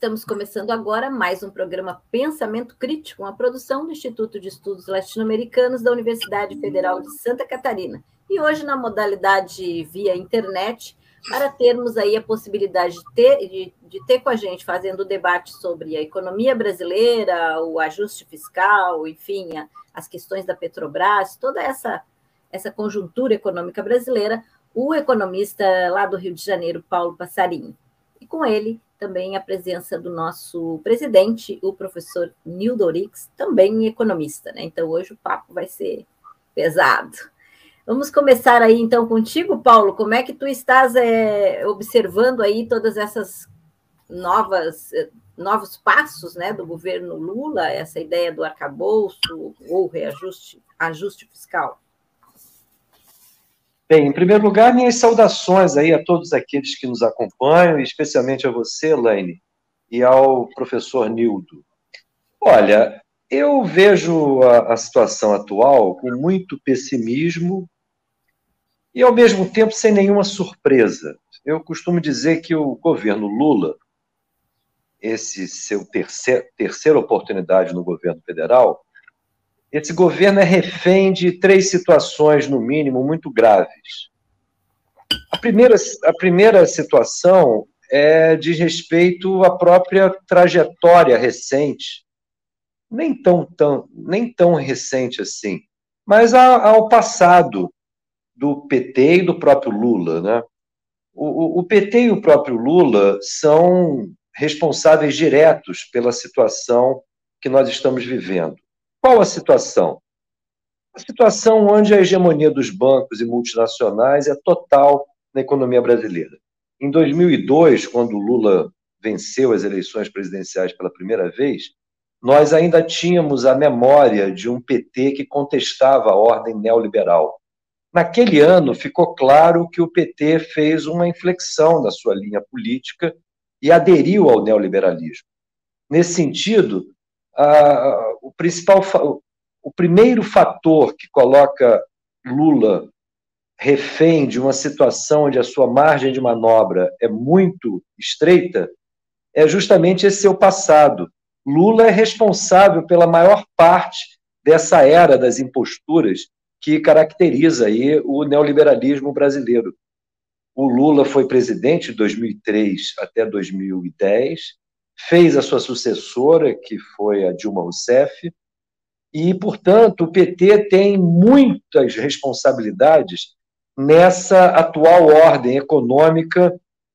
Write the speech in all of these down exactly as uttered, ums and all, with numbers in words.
estamos começando agora mais um programa Pensamento Crítico, uma produção do Instituto de Estudos Latino-Americanos da Universidade Federal de Santa Catarina. E hoje na modalidade via internet, para termos aí a possibilidade de ter, de, de ter com a gente, fazendo o debate sobre a economia brasileira, o ajuste fiscal, enfim, a, as questões da Petrobras, toda essa, essa conjuntura econômica brasileira, o economista lá do Rio de Janeiro, Paulo Passarinho. E com ele também a presença do nosso presidente, o professor Nildo Orix, também economista, né? Então hoje o papo vai ser pesado. Vamos começar aí então contigo, Paulo. Como é que tu estás é, observando aí todas essas novas novos passos, né, do governo Lula, essa ideia do arcabouço ou reajuste, ajuste fiscal? Bem, em primeiro lugar, minhas saudações aí a todos aqueles que nos acompanham, e especialmente a você, Elaine, e ao professor Nildo. Olha, eu vejo a, a situação atual com muito pessimismo e, ao mesmo tempo, sem nenhuma surpresa. Eu costumo dizer que o governo Lula, esse seu terceiro, terceira oportunidade no governo federal, esse governo é refém de três situações, no mínimo, muito graves. A primeira, a primeira situação é diz respeito à própria trajetória recente, nem tão, tão, nem tão recente assim, mas ao passado do P T e do próprio Lula, né? O, o, o P T e o próprio Lula são responsáveis diretos pela situação que nós estamos vivendo. Qual a situação? A situação onde a hegemonia dos bancos e multinacionais é total na economia brasileira. Em dois mil e dois, quando o Lula venceu as eleições presidenciais pela primeira vez, nós ainda tínhamos a memória de um P T que contestava a ordem neoliberal. Naquele ano, ficou claro que o P T fez uma inflexão na sua linha política e aderiu ao neoliberalismo. Nesse sentido, a, o principal, o primeiro fator que coloca Lula refém de uma situação onde a sua margem de manobra é muito estreita é justamente esse seu passado. Lula é responsável pela maior parte dessa era das imposturas que caracteriza aí o neoliberalismo brasileiro. O Lula foi presidente de dois mil e três até dois mil e dez, fez a sua sucessora, que foi a Dilma Rousseff, e, portanto, o P T tem muitas responsabilidades nessa atual ordem econômica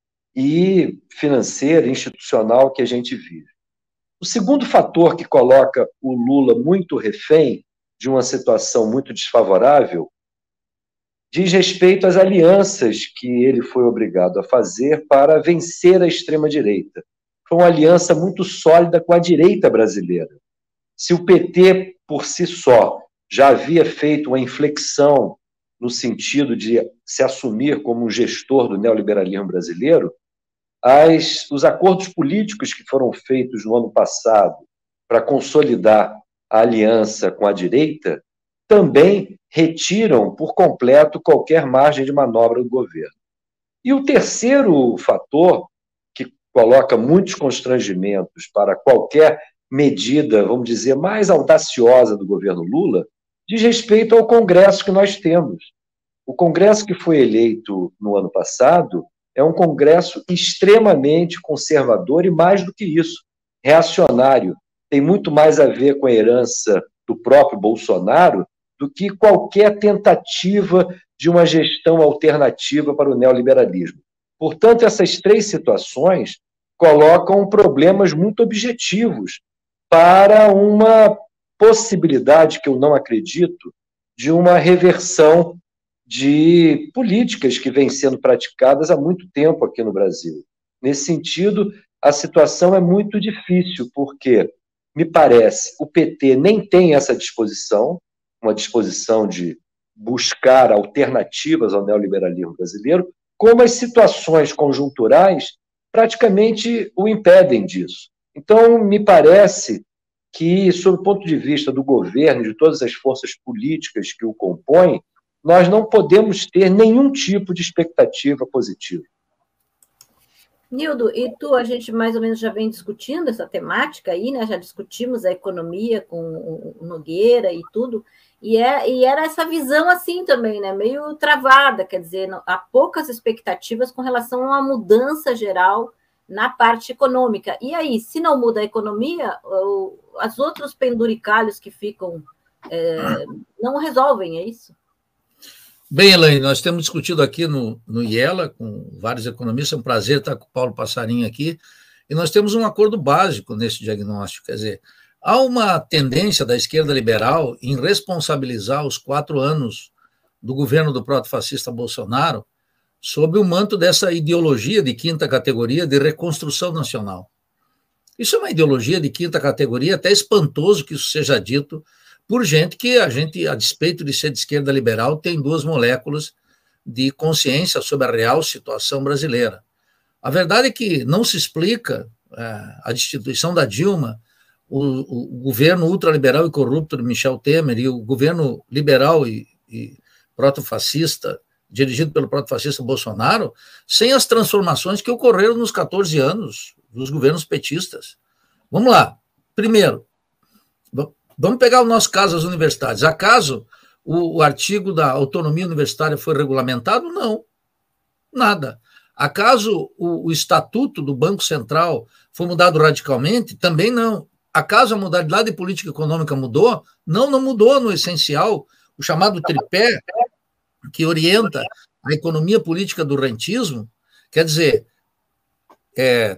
e financeira, institucional que a gente vive. O segundo fator que coloca o Lula muito refém de uma situação muito desfavorável diz respeito às alianças que ele foi obrigado a fazer para vencer a extrema-direita. Foi uma aliança muito sólida com a direita brasileira. Se o P T, por si só, já havia feito uma inflexão no sentido de se assumir como um gestor do neoliberalismo brasileiro, as, os acordos políticos que foram feitos no ano passado para consolidar a aliança com a direita também retiram por completo qualquer margem de manobra do governo. E o terceiro fator, que coloca muitos constrangimentos para qualquer medida, vamos dizer, mais audaciosa do governo Lula, diz respeito ao Congresso que nós temos. O Congresso que foi eleito no ano passado é um Congresso extremamente conservador e, mais do que isso, reacionário. Tem muito mais a ver com a herança do próprio Bolsonaro do que qualquer tentativa de uma gestão alternativa para o neoliberalismo. Portanto, essas três situações colocam problemas muito objetivos para uma possibilidade, que eu não acredito, de uma reversão de políticas que vêm sendo praticadas há muito tempo aqui no Brasil. Nesse sentido, a situação é muito difícil, porque, me parece, o P T nem tem essa disposição, uma disposição de buscar alternativas ao neoliberalismo brasileiro, como as situações conjunturais praticamente o impedem disso. Então, me parece que, sob o ponto de vista do governo e de todas as forças políticas que o compõem, nós não podemos ter nenhum tipo de expectativa positiva. Nildo, e tu, a gente mais ou menos já vem discutindo essa temática aí, né? Já discutimos a economia com o Nogueira e tudo, e, é, e era essa visão assim também, né? Meio travada, quer dizer, não, há poucas expectativas com relação a uma mudança geral na parte econômica. E aí, se não muda a economia, o, os outros penduricalhos que ficam é, não resolvem, é isso? Bem, Elaine, nós temos discutido aqui no, no IELA com vários economistas, é um prazer estar com o Paulo Passarinho aqui, e nós temos um acordo básico nesse diagnóstico, quer dizer, há uma tendência da esquerda liberal em responsabilizar os quatro anos do governo do proto-fascista Bolsonaro sob o manto dessa ideologia de quinta categoria de reconstrução nacional. Isso é uma ideologia de quinta categoria, até espantoso que isso seja dito por gente que a gente, a despeito de ser de esquerda liberal, tem duas moléculas de consciência sobre a real situação brasileira. A verdade é que não se explica é, a destituição da Dilma, o, o governo ultraliberal e corrupto de Michel Temer e o governo liberal e, e proto-fascista, dirigido pelo proto-fascista Bolsonaro, sem as transformações que ocorreram nos quatorze anos dos governos petistas. Vamos lá. Primeiro, vamos pegar o nosso caso, as universidades. Acaso o, o artigo da autonomia universitária foi regulamentado? Não, nada. Acaso o, o estatuto do Banco Central foi mudado radicalmente? Também não. Acaso a modalidade de política econômica mudou? Não, não mudou no essencial. O chamado tripé, que orienta a economia política do rentismo, quer dizer, é,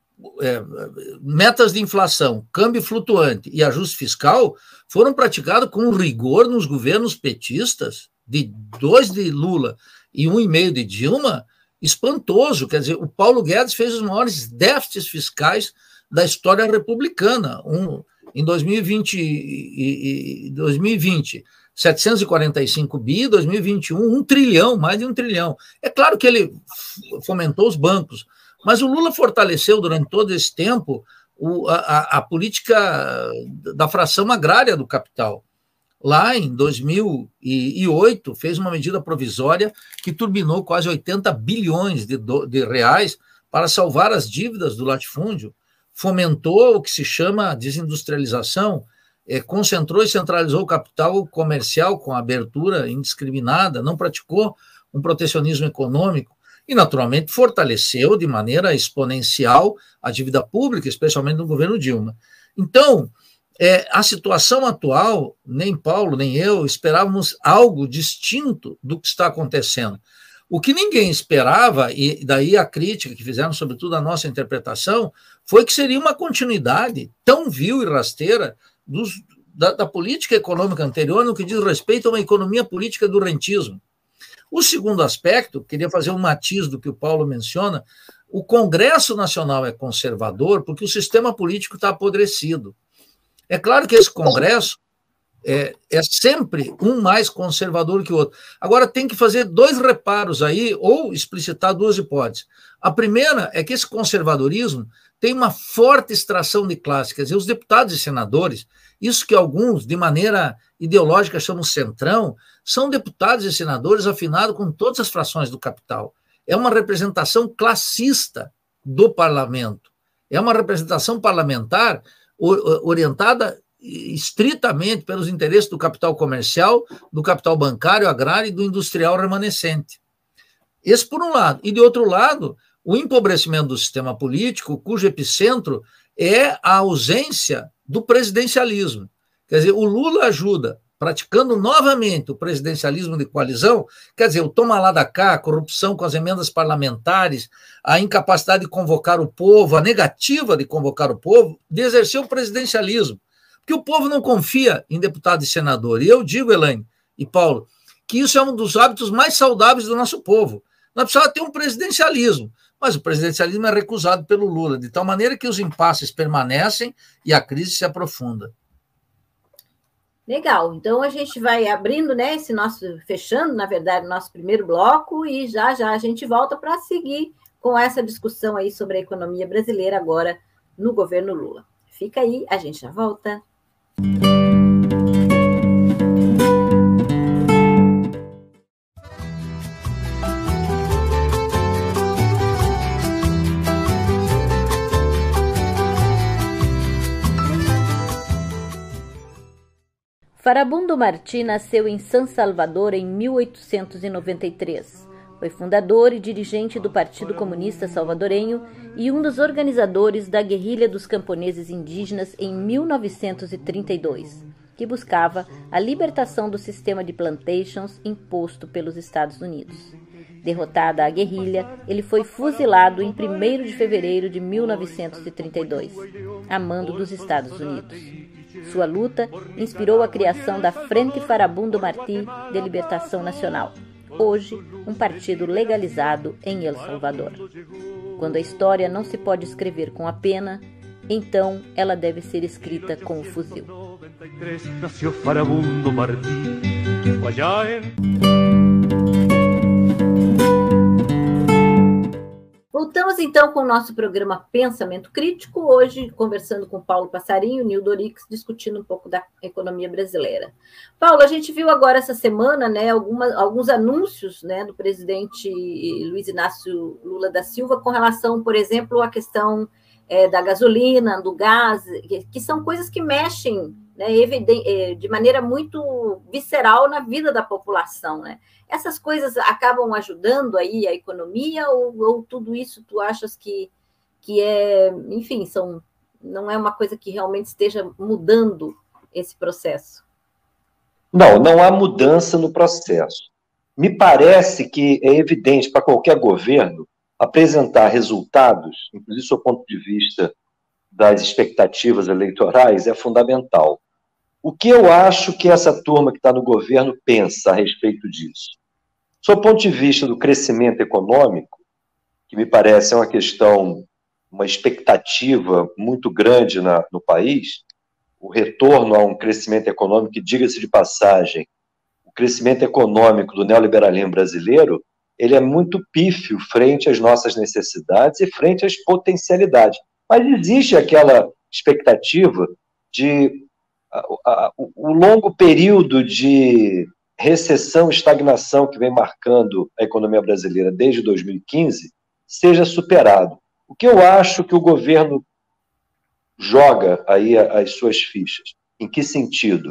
É, metas de inflação, câmbio flutuante e ajuste fiscal foram praticados com rigor nos governos petistas, de dois de Lula e um e meio de Dilma, espantoso. Quer dizer, o Paulo Guedes fez os maiores déficits fiscais da história republicana. Um, em dois mil e vinte, e, e, dois mil e vinte, setecentos e quarenta e cinco bi, dois mil e vinte e um, um trilhão, mais de um trilhão. É claro que ele fomentou os bancos, mas o Lula fortaleceu durante todo esse tempo o, a, a política da fração agrária do capital. Lá em dois mil e oito, fez uma medida provisória que turbinou quase oitenta bilhões de, do, de reais para salvar as dívidas do latifúndio, fomentou o que se chama desindustrialização, é, concentrou e centralizou o capital comercial com abertura indiscriminada, não praticou um protecionismo econômico, e, naturalmente, fortaleceu de maneira exponencial a dívida pública, especialmente no governo Dilma. Então, é, a situação atual, nem Paulo, nem eu, esperávamos algo distinto do que está acontecendo. O que ninguém esperava, e daí a crítica que fizeram, sobretudo a nossa interpretação, foi que seria uma continuidade tão vil e rasteira dos, da, da política econômica anterior no que diz respeito a uma economia política do rentismo. O segundo aspecto, queria fazer um matiz do que o Paulo menciona, o Congresso Nacional é conservador porque o sistema político está apodrecido. É claro que esse Congresso é, é sempre um mais conservador que o outro. Agora, tem que fazer dois reparos aí, ou explicitar duas hipóteses. A primeira é que esse conservadorismo tem uma forte extração de classe, quer dizer, os deputados e senadores, isso que alguns, de maneira ideológica, chamam centrão, são deputados e senadores afinados com todas as frações do capital. É uma representação classista do parlamento. É uma representação parlamentar orientada estritamente pelos interesses do capital comercial, do capital bancário, agrário e do industrial remanescente. Esse por um lado. E, de outro lado, o empobrecimento do sistema político, cujo epicentro é a ausência do presidencialismo. Quer dizer, o Lula ajuda, praticando novamente o presidencialismo de coalizão, quer dizer, o toma lá da cá, a corrupção com as emendas parlamentares, a incapacidade de convocar o povo, a negativa de convocar o povo, de exercer o presidencialismo. Porque o povo não confia em deputado e senador. E eu digo, Elaine e Paulo, que isso é um dos hábitos mais saudáveis do nosso povo. Nós precisamos ter um presidencialismo, mas o presidencialismo é recusado pelo Lula, de tal maneira que os impasses permanecem e a crise se aprofunda. Legal, então a gente vai abrindo, né, esse nosso, fechando, na verdade, o nosso primeiro bloco, e já já a gente volta para seguir com essa discussão aí sobre a economia brasileira agora no governo Lula. Fica aí, a gente já volta. Farabundo Martí nasceu em San Salvador em mil oitocentos e noventa e três. Foi fundador e dirigente do Partido Comunista Salvadorenho e um dos organizadores da Guerrilha dos Camponeses Indígenas em mil novecentos e trinta e dois, que buscava a libertação do sistema de plantations imposto pelos Estados Unidos. Derrotada a guerrilha, ele foi fuzilado em primeiro de fevereiro de mil novecentos e trinta e dois, a mando dos Estados Unidos. Sua luta inspirou a criação da Frente Farabundo Martí de Libertação Nacional, hoje um partido legalizado em El Salvador. Quando a história não se pode escrever com a pena, então ela deve ser escrita com o fuzil. Voltamos então com o nosso programa Pensamento Crítico, hoje conversando com Paulo Passarinho e Nildo Orix, discutindo um pouco da economia brasileira. Paulo, a gente viu agora essa semana, né, alguma, alguns anúncios, né, do presidente Luiz Inácio Lula da Silva com relação, por exemplo, à questão é, da gasolina, do gás, que, que são coisas que mexem, né, de maneira muito visceral na vida da população, né? Essas coisas acabam ajudando aí a economia ou, ou tudo isso tu achas que, que é, enfim, são, não é uma coisa que realmente esteja mudando esse processo? Não, não há mudança no processo. Me parece que é evidente para qualquer governo apresentar resultados, inclusive do seu ponto de vista das expectativas eleitorais, é fundamental. O que eu acho que essa turma que está no governo pensa a respeito disso? Do ponto de vista do crescimento econômico, que me parece é uma questão, uma expectativa muito grande na, no país, o retorno a um crescimento econômico, que, diga-se de passagem, o crescimento econômico do neoliberalismo brasileiro, ele é muito pífio frente às nossas necessidades e frente às potencialidades. Mas existe aquela expectativa de a, a, o, o longo período de recessão, estagnação que vem marcando a economia brasileira desde dois mil e quinze seja superado. O que eu acho que o governo joga aí as suas fichas? Em que sentido?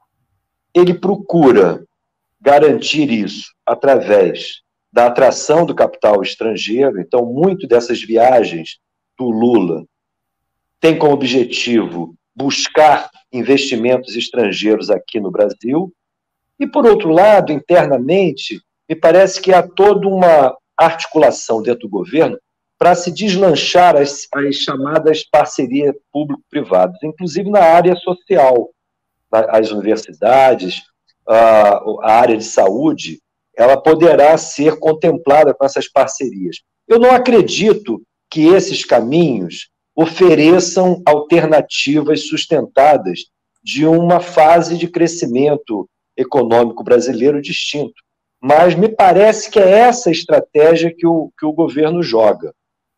Ele procura garantir isso através da atração do capital estrangeiro. Então, muito dessas viagens do Lula tem como objetivo buscar investimentos estrangeiros aqui no Brasil. E, por outro lado, internamente, me parece que há toda uma articulação dentro do governo para se deslanchar as, as chamadas parcerias público-privadas, inclusive na área social. As universidades, a, a área de saúde, ela poderá ser contemplada com essas parcerias. Eu não acredito que esses caminhos ofereçam alternativas sustentadas de uma fase de crescimento econômico brasileiro distinto. Mas me parece que é essa estratégia que o, que o governo joga.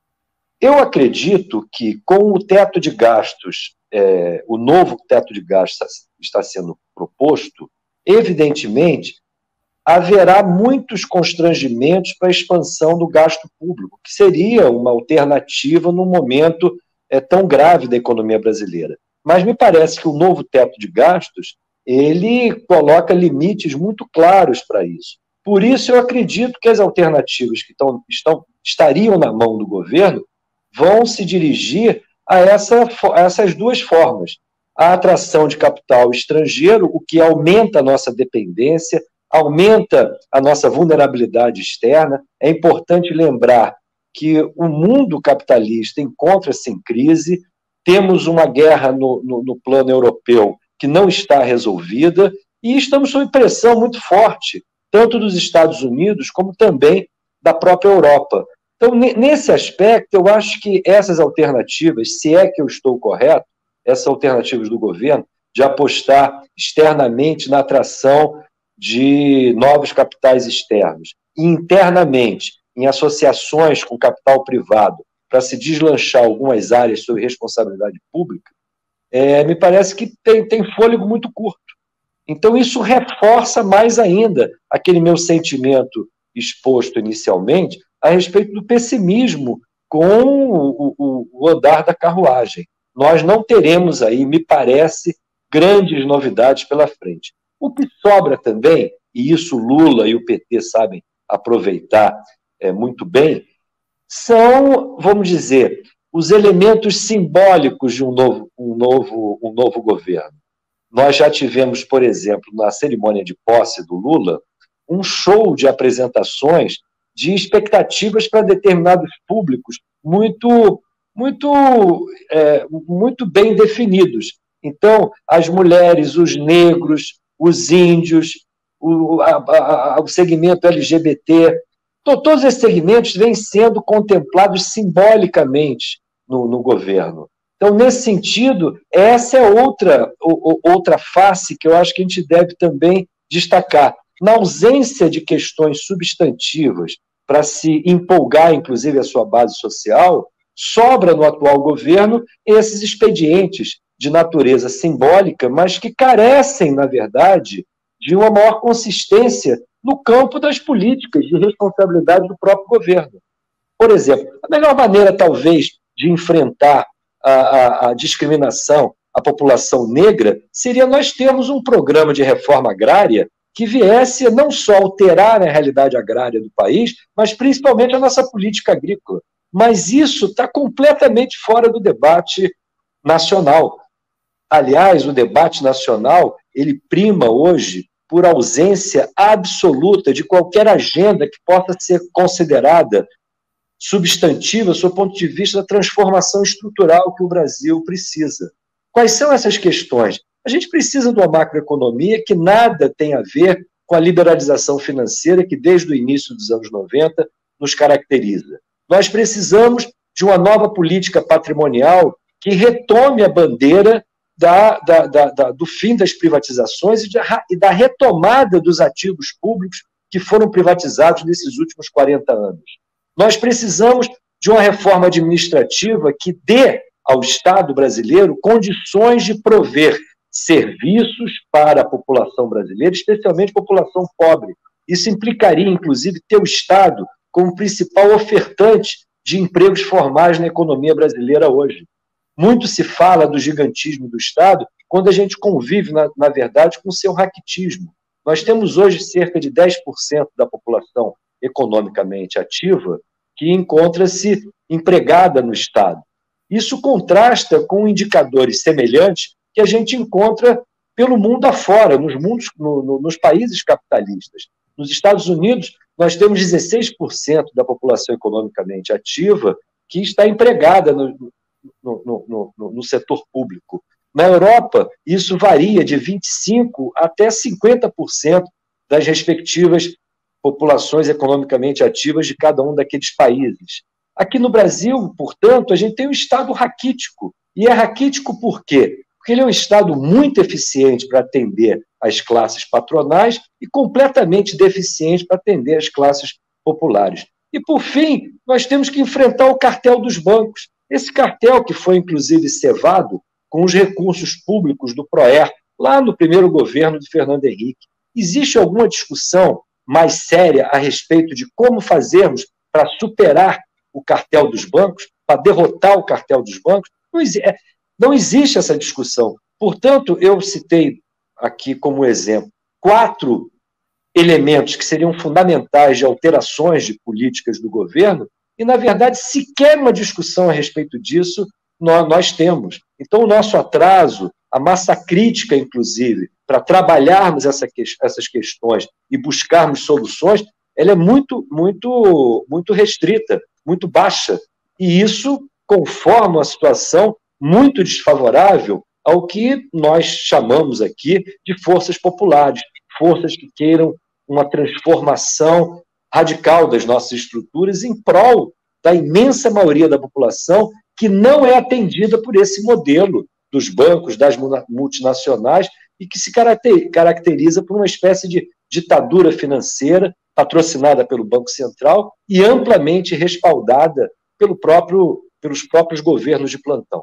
Eu acredito que, com o teto de gastos, é, o novo teto de gastos está sendo proposto, evidentemente, haverá muitos constrangimentos para a expansão do gasto público, que seria uma alternativa num momento é, tão grave da economia brasileira. Mas me parece que o novo teto de gastos ele coloca limites muito claros para isso. Por isso, eu acredito que as alternativas que estão, estão, estariam na mão do governo vão se dirigir a, essa, a essas duas formas. A atração de capital estrangeiro, o que aumenta a nossa dependência, aumenta a nossa vulnerabilidade externa. É importante lembrar que o mundo capitalista encontra-se em crise, temos uma guerra no, no, no plano europeu que não está resolvida, e estamos sob pressão muito forte, tanto dos Estados Unidos como também da própria Europa. Então, nesse aspecto, eu acho que essas alternativas, se é que eu estou correto, essas alternativas do governo, de apostar externamente na atração de novos capitais externos, e internamente, em associações com capital privado, para se deslanchar algumas áreas sob responsabilidade pública, É, me parece que tem, tem fôlego muito curto. Então, isso reforça mais ainda aquele meu sentimento exposto inicialmente a respeito do pessimismo com o, o, o andar da carruagem. Nós não teremos aí, me parece, grandes novidades pela frente. O que sobra também, e isso Lula e o P T sabem aproveitar é, muito bem, são, vamos dizer, os elementos simbólicos de um novo, um novo, um novo governo. Nós já tivemos, por exemplo, na cerimônia de posse do Lula, um show de apresentações de expectativas para determinados públicos muito, muito, é, muito bem definidos. Então, as mulheres, os negros, os índios, o, a, a, o segmento L G B T, to, todos esses segmentos vêm sendo contemplados simbolicamente no, no governo. Então, nesse sentido, essa é outra, outra face que eu acho que a gente deve também destacar. Na ausência de questões substantivas para se empolgar, inclusive, a sua base social, sobra no atual governo esses expedientes de natureza simbólica, mas que carecem, na verdade, de uma maior consistência no campo das políticas de responsabilidade do próprio governo. Por exemplo, a melhor maneira, talvez, de enfrentar a, a, a discriminação à população negra seria nós termos um programa de reforma agrária que viesse não só alterar a realidade agrária do país, mas principalmente a nossa política agrícola. Mas isso está completamente fora do debate nacional. Aliás, o debate nacional, ele prima hoje por ausência absoluta de qualquer agenda que possa ser considerada substantiva, sob o ponto de vista da transformação estrutural que o Brasil precisa. Quais são essas questões? A gente precisa de uma macroeconomia que nada tem a ver com a liberalização financeira que, desde o início dos anos noventa, nos caracteriza. Nós precisamos de uma nova política patrimonial que retome a bandeira da, da, da, da, do fim das privatizações e, de, e da retomada dos ativos públicos que foram privatizados nesses últimos quarenta anos. Nós precisamos de uma reforma administrativa que dê ao Estado brasileiro condições de prover serviços para a população brasileira, especialmente a população pobre. Isso implicaria, inclusive, ter o Estado como principal ofertante de empregos formais na economia brasileira hoje. Muito se fala do gigantismo do Estado quando a gente convive, na, na verdade, com o seu raquitismo. Nós temos hoje cerca de dez por cento da população economicamente ativa que encontra-se empregada no Estado. Isso contrasta com indicadores semelhantes que a gente encontra pelo mundo afora, nos, mundos, no, no, nos países capitalistas. Nos Estados Unidos, nós temos dezesseis por cento da população economicamente ativa que está empregada no, no, no, no, no setor público. Na Europa, isso varia de vinte e cinco por cento até cinquenta por cento das respectivas populações economicamente ativas de cada um daqueles países. Aqui no Brasil, portanto, a gente tem um Estado raquítico. E é raquítico por quê? Porque ele é um Estado muito eficiente para atender as classes patronais e completamente deficiente para atender as classes populares. E, por fim, nós temos que enfrentar o cartel dos bancos. Esse cartel que foi, inclusive, cevado com os recursos públicos do PROER, lá no primeiro governo de Fernando Henrique. Existe alguma discussão mais séria a respeito de como fazermos para superar o cartel dos bancos, para derrotar o cartel dos bancos? Não, não existe essa discussão. Portanto, eu citei aqui como exemplo quatro elementos que seriam fundamentais de alterações de políticas do governo e, na verdade, sequer uma discussão a respeito disso nós, nós temos. Então, o nosso atraso, a massa crítica, inclusive, para trabalharmos essa, essas questões e buscarmos soluções, ela é muito, muito, muito restrita, muito baixa. E isso conforma uma situação muito desfavorável ao que nós chamamos aqui de forças populares, forças que queiram uma transformação radical das nossas estruturas em prol da imensa maioria da população que não é atendida por esse modelo dos bancos, das multinacionais, e que se caracteriza por uma espécie de ditadura financeira patrocinada pelo Banco Central e amplamente respaldada pelo próprio, pelos próprios governos de plantão.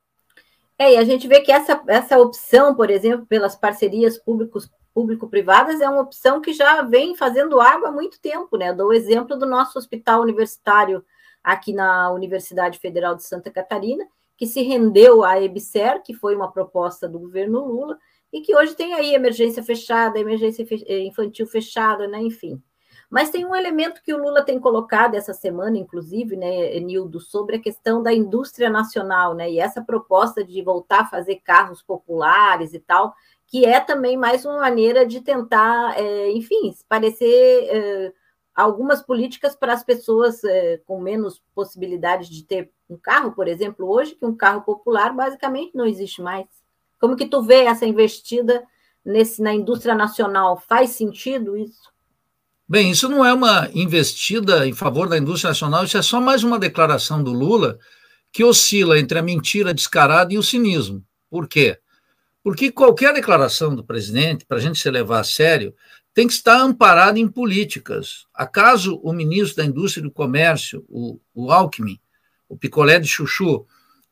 É, e a gente vê que essa, essa opção, por exemplo, pelas parcerias públicos, público-privadas, é uma opção que já vem fazendo água há muito tempo, né? Eu dou o exemplo do nosso hospital universitário aqui na Universidade Federal de Santa Catarina, que se rendeu à EBSER, que foi uma proposta do governo Lula, e que hoje tem aí emergência fechada, emergência infantil fechada, né? Enfim. Mas tem um elemento que o Lula tem colocado essa semana, inclusive, né, Nildo, sobre a questão da indústria nacional, né? E essa proposta de voltar a fazer carros populares e tal, que é também mais uma maneira de tentar, é, enfim, parecer é, algumas políticas para as pessoas é, com menos possibilidade de ter um carro, por exemplo, hoje, que um carro popular basicamente não existe mais. Como que tu vê essa investida nesse, na indústria nacional? Faz sentido isso? Bem, isso não é uma investida em favor da indústria nacional, isso é só mais uma declaração do Lula que oscila entre a mentira descarada e o cinismo. Por quê? Porque qualquer declaração do presidente, para a gente se levar a sério, tem que estar amparada em políticas. Acaso o ministro da Indústria e do Comércio, o, o Alckmin, o picolé de chuchu,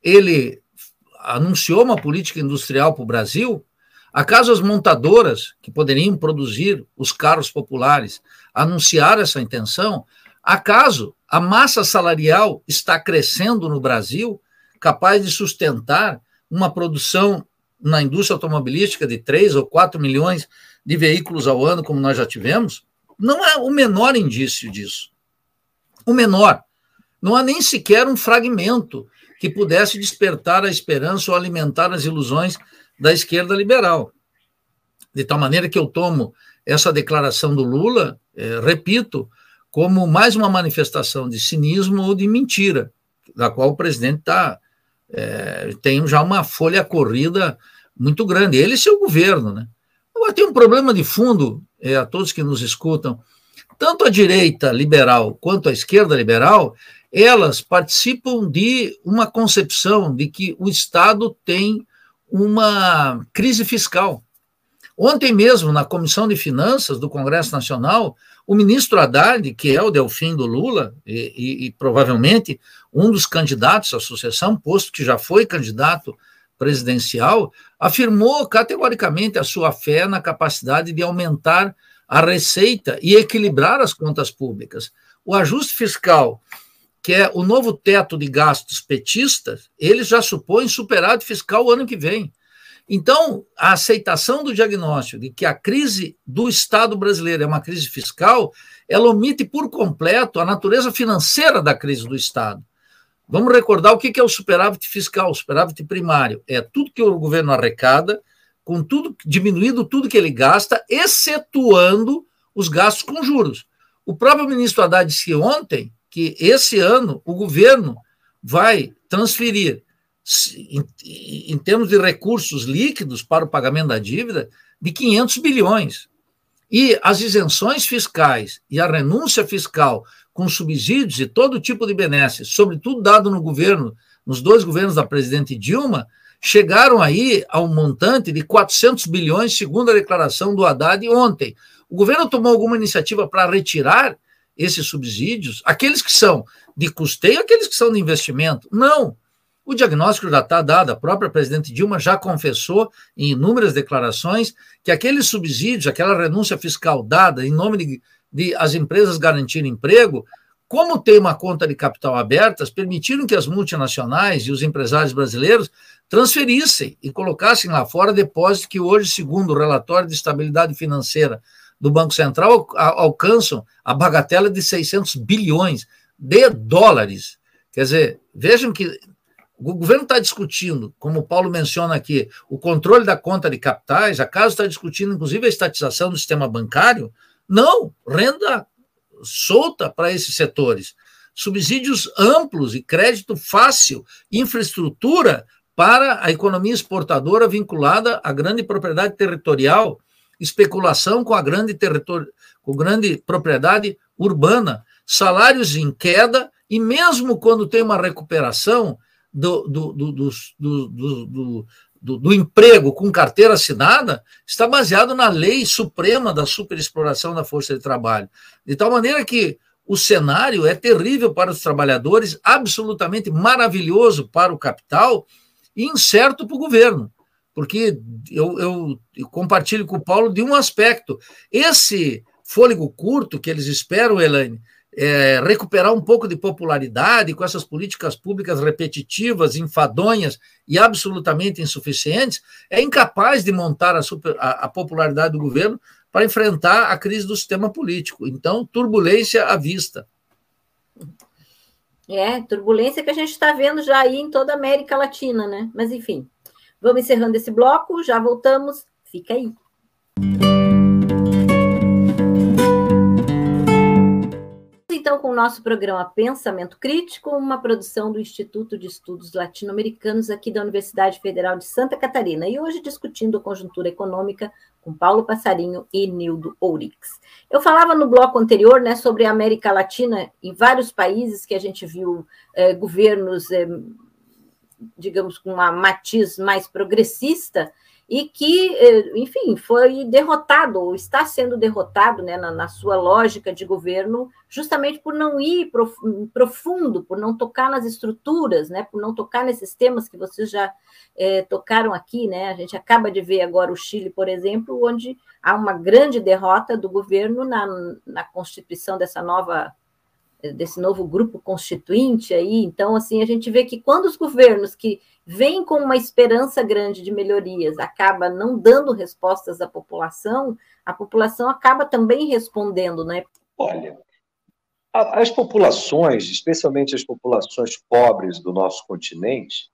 ele anunciou uma política industrial para o Brasil? Acaso as montadoras, que poderiam produzir os carros populares, anunciaram essa intenção? Acaso a massa salarial está crescendo no Brasil, capaz de sustentar uma produção na indústria automobilística de três ou quatro milhões de veículos ao ano, como nós já tivemos? Não há o menor indício disso. O menor. Não há nem sequer um fragmento que pudesse despertar a esperança ou alimentar as ilusões da esquerda liberal. De tal maneira que eu tomo essa declaração do Lula, eh, repito, como mais uma manifestação de cinismo ou de mentira, da qual o presidente tá, eh, tem já uma folha corrida muito grande, ele e seu governo, né? Agora tem um problema de fundo, eh, a todos que nos escutam, tanto a direita liberal quanto a esquerda liberal, elas participam de uma concepção de que o Estado tem uma crise fiscal. Ontem mesmo, na Comissão de Finanças do Congresso Nacional, o ministro Haddad, que é o Delfim do Lula, e, e, e provavelmente um dos candidatos à sucessão, posto que já foi candidato presidencial, afirmou categoricamente a sua fé na capacidade de aumentar a receita e equilibrar as contas públicas. O ajuste fiscal, que é o novo teto de gastos petistas, ele já supõe superávit fiscal o ano que vem. Então, a aceitação do diagnóstico de que a crise do Estado brasileiro é uma crise fiscal, ela omite por completo a natureza financeira da crise do Estado. Vamos recordar o que é o superávit fiscal, o superávit primário. É tudo que o governo arrecada, com tudo diminuído tudo que ele gasta, excetuando os gastos com juros. O próprio ministro Haddad disse ontem que esse ano o governo vai transferir, em, em termos de recursos líquidos para o pagamento da dívida, de quinhentos bilhões. E as isenções fiscais e a renúncia fiscal com subsídios e todo tipo de benesses, sobretudo dado no governo, nos dois governos da presidente Dilma, chegaram aí a um montante de quatrocentos bilhões, segundo a declaração do Haddad ontem. O governo tomou alguma iniciativa para retirar esses subsídios, aqueles que são de custeio, aqueles que são de investimento? Não. O diagnóstico já está dado, a própria presidente Dilma já confessou em inúmeras declarações que aqueles subsídios, aquela renúncia fiscal dada em nome de, de as empresas garantirem emprego, como tem uma conta de capital aberta, permitiram que as multinacionais e os empresários brasileiros transferissem e colocassem lá fora depósitos que hoje, segundo o relatório de estabilidade financeira do Banco Central, alcançam a bagatela de seiscentos bilhões de dólares. Quer dizer, vejam que o governo está discutindo, como o Paulo menciona aqui, o controle da conta de capitais, acaso está discutindo, inclusive, a estatização do sistema bancário? Não, renda solta para esses setores, subsídios amplos e crédito fácil, infraestrutura para a economia exportadora vinculada à grande propriedade territorial, especulação com a grande, território, com grande propriedade urbana, salários em queda, e mesmo quando tem uma recuperação do, do, do, do, do, do, do, do emprego com carteira assinada, está baseado na lei suprema da superexploração da força de trabalho. De tal maneira que o cenário é terrível para os trabalhadores, absolutamente maravilhoso para o capital e incerto para o governo. Porque eu, eu, eu compartilho com o Paulo de um aspecto. Esse fôlego curto que eles esperam, Elaine, é, recuperar um pouco de popularidade com essas políticas públicas repetitivas, enfadonhas e absolutamente insuficientes, é incapaz de montar a, super, a, a popularidade do governo para enfrentar a crise do sistema político. Então, turbulência à vista. É, turbulência que a gente está vendo já aí em toda a América Latina, né? Mas, enfim, vamos encerrando esse bloco, já voltamos, fica aí. Então, com o nosso programa Pensamento Crítico, uma produção do Instituto de Estudos Latino-Americanos aqui da Universidade Federal de Santa Catarina, e hoje discutindo a conjuntura econômica com Paulo Passarinho e Nildo Ourix. Eu falava no bloco anterior, né, sobre a América Latina e vários países que a gente viu eh, governos, eh, digamos, com uma matiz mais progressista, e que, enfim, foi derrotado, ou está sendo derrotado, né, na, na sua lógica de governo, justamente por não ir profundo, por não tocar nas estruturas, né, por não tocar nesses temas que vocês já é, tocaram aqui, né? A gente acaba de ver agora o Chile, por exemplo, onde há uma grande derrota do governo na, na constituição dessa nova desse novo grupo constituinte aí. Então, assim, a gente vê que quando os governos que vêm com uma esperança grande de melhorias acaba não dando respostas à população, a população acaba também respondendo, né? Olha, as populações, especialmente as populações pobres do nosso continente,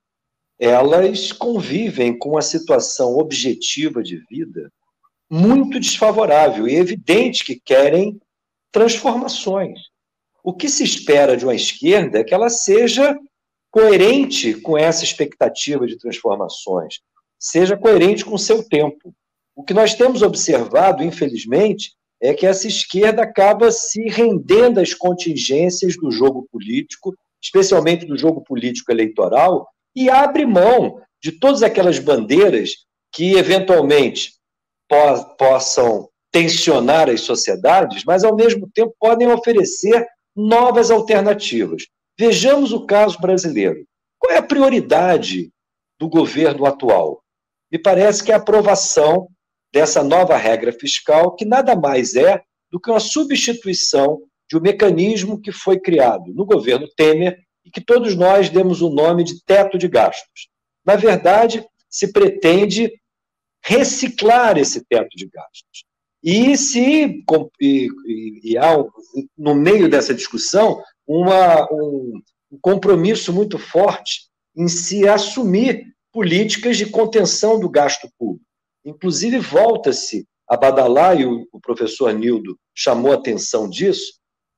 elas convivem com uma situação objetiva de vida muito desfavorável e é evidente que querem transformações. O que se espera de uma esquerda é que ela seja coerente com essa expectativa de transformações, seja coerente com o seu tempo. O que nós temos observado, infelizmente, é que essa esquerda acaba se rendendo às contingências do jogo político, especialmente do jogo político eleitoral, e abre mão de todas aquelas bandeiras que, eventualmente, po- possam tensionar as sociedades, mas, ao mesmo tempo, podem oferecer novas alternativas. Vejamos o caso brasileiro. Qual é a prioridade do governo atual? Me parece que é a aprovação dessa nova regra fiscal, que nada mais é do que uma substituição de um mecanismo que foi criado no governo Temer e que todos nós demos o nome de teto de gastos. Na verdade, se pretende reciclar esse teto de gastos. E se e, e, e há, no meio dessa discussão, uma, um, um compromisso muito forte em se assumir políticas de contenção do gasto público. Inclusive, volta-se a badalar, e o, o professor Nildo chamou a atenção disso,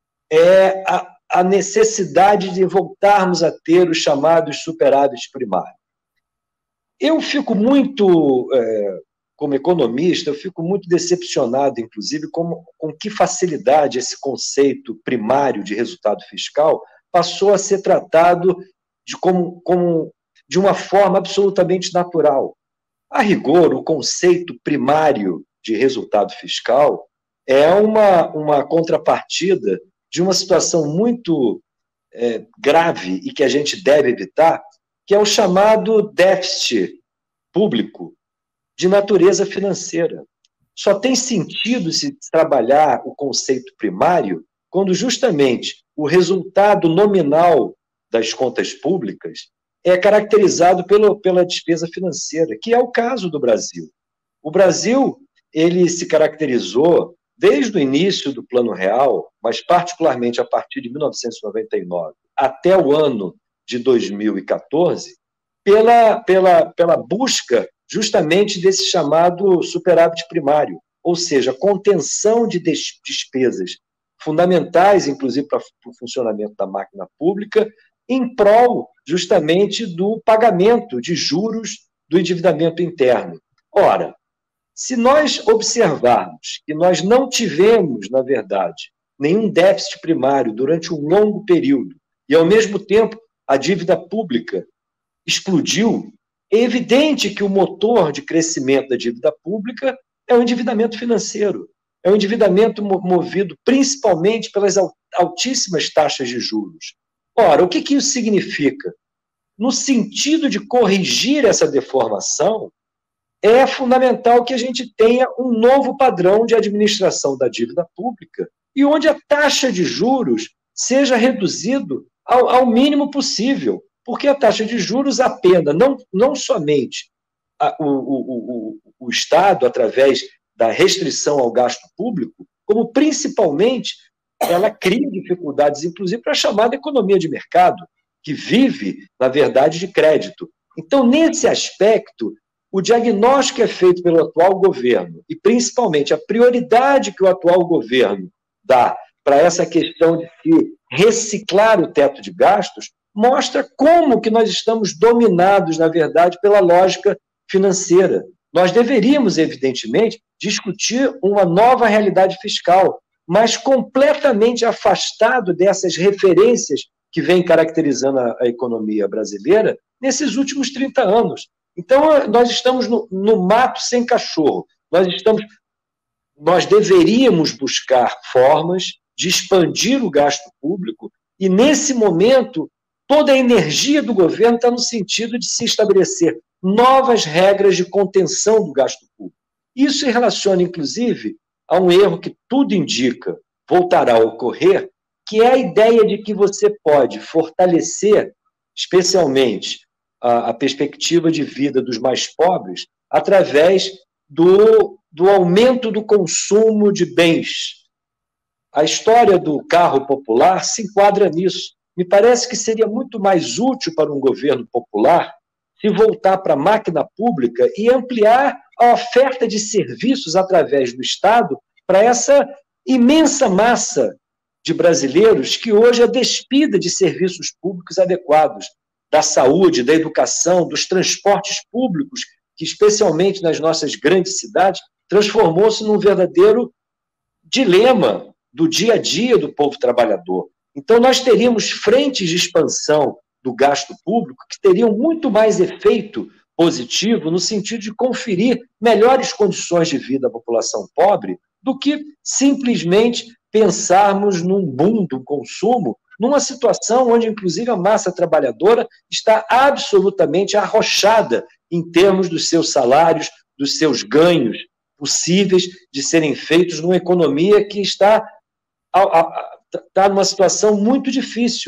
é a, a necessidade de voltarmos a ter os chamados superávites primários. Eu fico muito... É, como economista, eu fico muito decepcionado, inclusive, com, com que facilidade esse conceito primário de resultado fiscal passou a ser tratado de, como, como, de uma forma absolutamente natural. A rigor, o conceito primário de resultado fiscal é uma, uma contrapartida de uma situação muito é, grave e que a gente deve evitar, que é o chamado déficit público de natureza financeira. Só tem sentido se trabalhar o conceito primário quando justamente o resultado nominal das contas públicas é caracterizado pelo, pela despesa financeira, que é o caso do Brasil. O Brasil, ele se caracterizou desde o início do Plano Real, mas particularmente a partir de mil novecentos e noventa e nove até o ano de dois mil e quatorze, pela, pela, pela busca justamente desse chamado superávit primário, ou seja, contenção de despesas fundamentais, inclusive para o funcionamento da máquina pública, em prol justamente do pagamento de juros do endividamento interno. Ora, se nós observarmos que nós não tivemos, na verdade, nenhum déficit primário durante um longo período, e, ao mesmo tempo, a dívida pública explodiu, é evidente que o motor de crescimento da dívida pública é o endividamento financeiro. É um endividamento movido principalmente pelas altíssimas taxas de juros. Ora, o que, que isso significa? No sentido de corrigir essa deformação, é fundamental que a gente tenha um novo padrão de administração da dívida pública e onde a taxa de juros seja reduzida ao, ao mínimo possível, porque a taxa de juros apena não, não somente a, o, o, o, o Estado, através da restrição ao gasto público, como principalmente ela cria dificuldades, inclusive, para a chamada economia de mercado, que vive, na verdade, de crédito. Então, nesse aspecto, o diagnóstico que é feito pelo atual governo, e principalmente a prioridade que o atual governo dá para essa questão de se reciclar o teto de gastos, mostra como que nós estamos dominados, na verdade, pela lógica financeira. Nós deveríamos, evidentemente, discutir uma nova realidade fiscal, mas completamente afastado dessas referências que vem caracterizando a, a economia brasileira nesses últimos trinta anos. Então, nós estamos no, no mato sem cachorro. Nós, estamos, nós deveríamos buscar formas de expandir o gasto público e, nesse momento, toda a energia do governo está no sentido de se estabelecer novas regras de contenção do gasto público. Isso se relaciona, inclusive, a um erro que tudo indica voltará a ocorrer, que é a ideia de que você pode fortalecer, especialmente, a, a perspectiva de vida dos mais pobres através do, do aumento do consumo de bens. A história do carro popular se enquadra nisso. Me parece que seria muito mais útil para um governo popular se voltar para a máquina pública e ampliar a oferta de serviços através do Estado para essa imensa massa de brasileiros que hoje é despida de serviços públicos adequados, da saúde, da educação, dos transportes públicos, que especialmente nas nossas grandes cidades, transformou-se num verdadeiro dilema do dia a dia do povo trabalhador. Então, nós teríamos frentes de expansão do gasto público que teriam muito mais efeito positivo no sentido de conferir melhores condições de vida à população pobre do que simplesmente pensarmos num boom do consumo, numa situação onde, inclusive, a massa trabalhadora está absolutamente arrochada em termos dos seus salários, dos seus ganhos possíveis de serem feitos numa economia que está, está numa situação muito difícil,